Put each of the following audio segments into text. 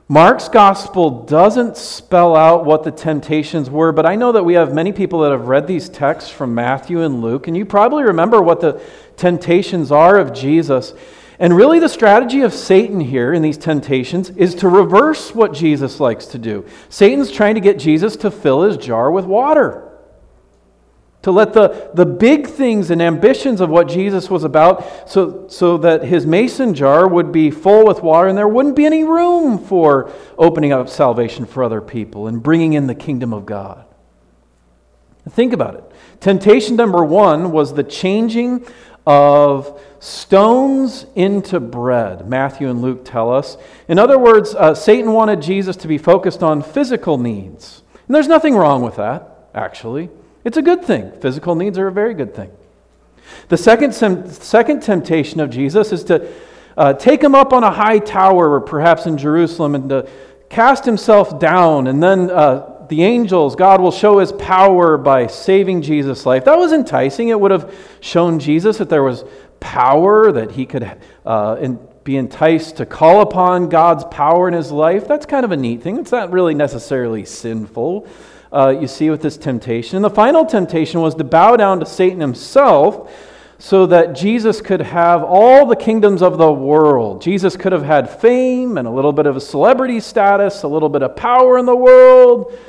Mark's gospel doesn't spell out what the temptations were, but I know that we have many people that have read these texts from Matthew and Luke, and you probably remember what the temptations are of Jesus. And really the strategy of Satan here in these temptations is to reverse what Jesus likes to do. Satan's trying to get Jesus to fill his jar with water. To let the big things and ambitions of what Jesus was about so that his mason jar would be full with water and there wouldn't be any room for opening up salvation for other people and bringing in the kingdom of God. Think about it. Temptation number one was the changing of stones into bread, Matthew and Luke tell us. In other words, Satan wanted Jesus to be focused on physical needs. And there's nothing wrong with that, actually. It's a good thing. Physical needs are a very good thing. The second temptation of Jesus is to take him up on a high tower, or perhaps in Jerusalem, and to cast himself down, and then the angels, God will show his power by saving Jesus' life. That was enticing. It would have shown Jesus that there was power, that he could be enticed to call upon God's power in his life. That's kind of a neat thing. It's not really necessarily sinful. You see with this temptation. And the final temptation was to bow down to Satan himself so that Jesus could have all the kingdoms of the world. Jesus could have had fame and a little bit of a celebrity status, a little bit of power in the world.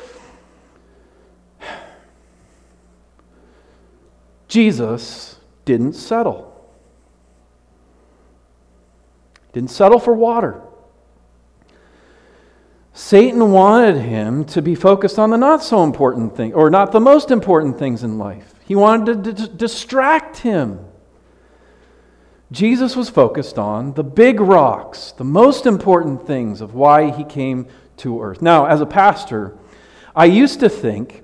Jesus didn't settle. Didn't settle for water. Satan wanted him to be focused on the not so important thing, or not the most important things in life. He wanted to distract him. Jesus was focused on the big rocks, the most important things of why he came to earth. Now, as a pastor, I used to think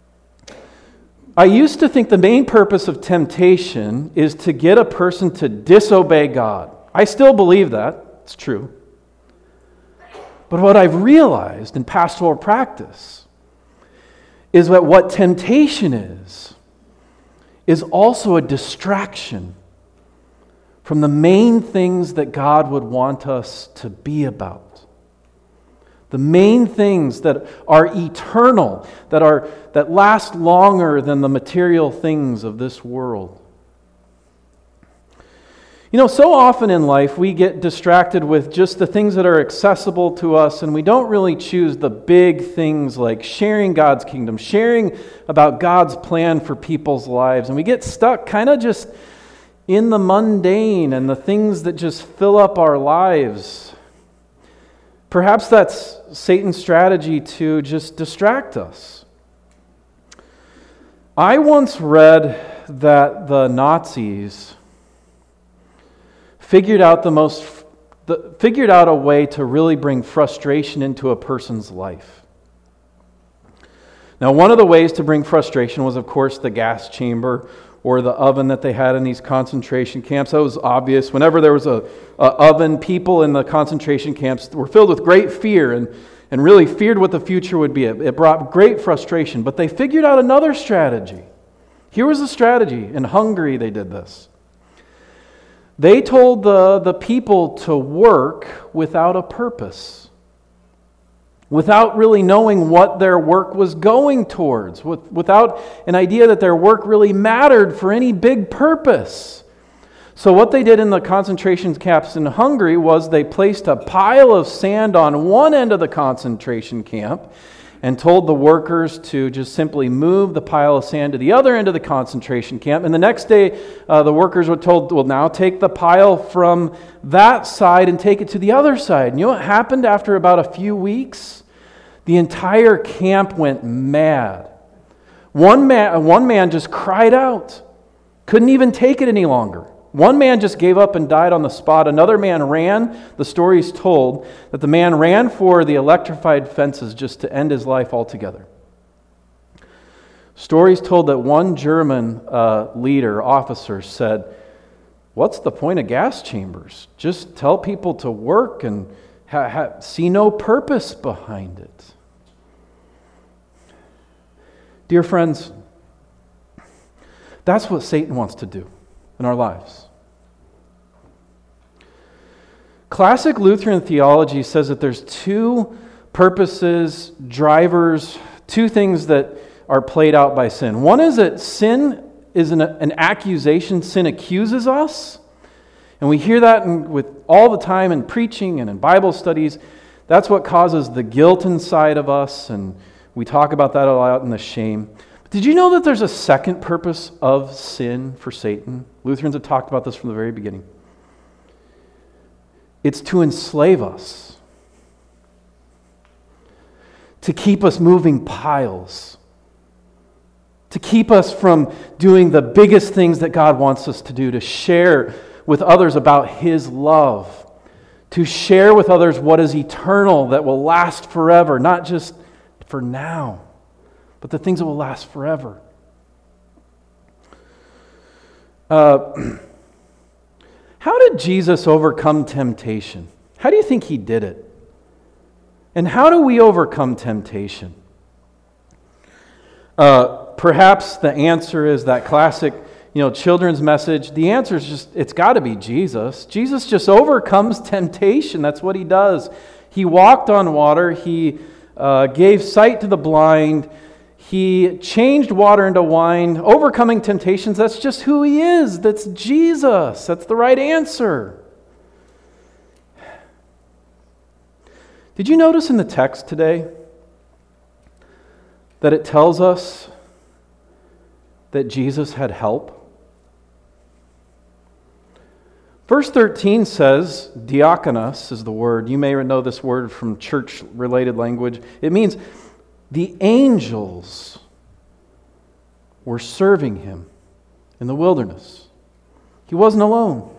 the main purpose of temptation is to get a person to disobey God. I still believe that. It's true. But what I've realized in pastoral practice is that what temptation is also a distraction from the main things that God would want us to be about. The main things that are eternal, that last longer than the material things of this world. You know, so often in life we get distracted with just the things that are accessible to us, and we don't really choose the big things like sharing God's kingdom, sharing about God's plan for people's lives, and we get stuck kind of just in the mundane and the things that just fill up our lives. Perhaps that's Satan's strategy to just distract us. I once read that the Nazis figured out a way to really bring frustration into a person's life. Now, one of the ways to bring frustration was, of course, the gas chamber or the oven that they had in these concentration camps. That was obvious. Whenever there was a oven, people in the concentration camps were filled with great fear and really feared what the future would be. It brought great frustration. But they figured out another strategy. Here was the strategy. In Hungary, they did this. They told the people to work without a purpose, without really knowing what their work was going towards, without an idea that their work really mattered for any big purpose. So what they did in the concentration camps in Hungary was they placed a pile of sand on one end of the concentration camp and told the workers to just simply move the pile of sand to the other end of the concentration camp. And the next day, the workers were told, well, now take the pile from that side and take it to the other side. And you know what happened after about a few weeks? The entire camp went mad. One man just cried out, couldn't even take it any longer. One man just gave up and died on the spot. Another man ran. The story is told that the man ran for the electrified fences just to end his life altogether. Stories told that one German officer said, what's the point of gas chambers? Just tell people to work and see no purpose behind it. Dear friends, that's what Satan wants to do in our lives. Classic Lutheran theology says that there's two purposes, drivers, two things that are played out by sin. One is that sin is an accusation. Sin accuses us. And we hear that with all the time in preaching and in Bible studies. That's what causes the guilt inside of us, and we talk about that a lot in the shame. But did you know that there's a second purpose of sin for Satan? Lutherans have talked about this from the very beginning. It's to enslave us, to keep us moving piles, to keep us from doing the biggest things that God wants us to do, to share with others about His love, to share with others what is eternal that will last forever, not just for now, but the things that will last forever. How did Jesus overcome temptation? How do you think He did it? And how do we overcome temptation? Perhaps the answer is that classic, children's message. The answer is just, it's got to be Jesus. Jesus just overcomes temptation. That's what He does. He walked on water. He gave sight to the blind. He changed water into wine. Overcoming temptations, that's just who He is. That's Jesus. That's the right answer. Did you notice in the text today that it tells us that Jesus had help? Verse 13 says, diakonos is the word. You may know this word from church-related language. It means the angels were serving Him in the wilderness. He wasn't alone.